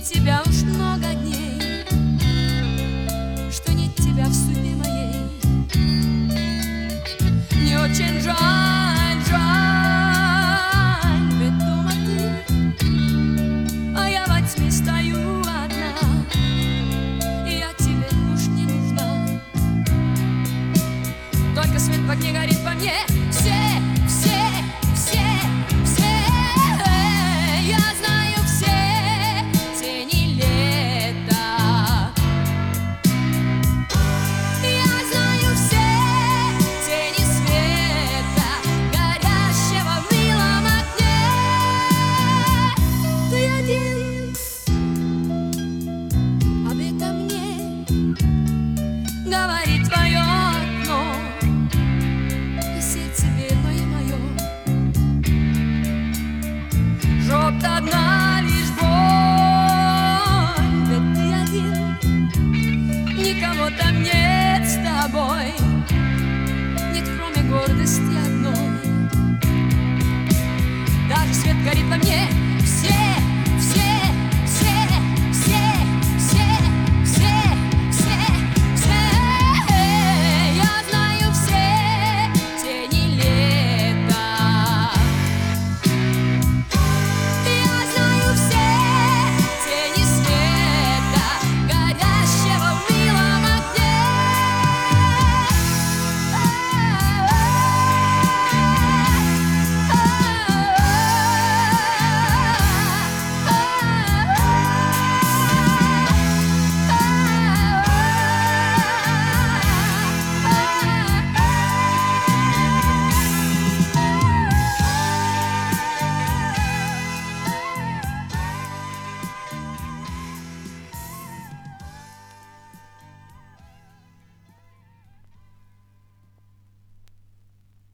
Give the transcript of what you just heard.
тебя уж много дней, что нет тебя в судьбе моей. Мне очень жаль, жаль, ведь дома ты, а я во тьме стою одна, и я тебе уж не нужна. Только свет в огне горит по мне,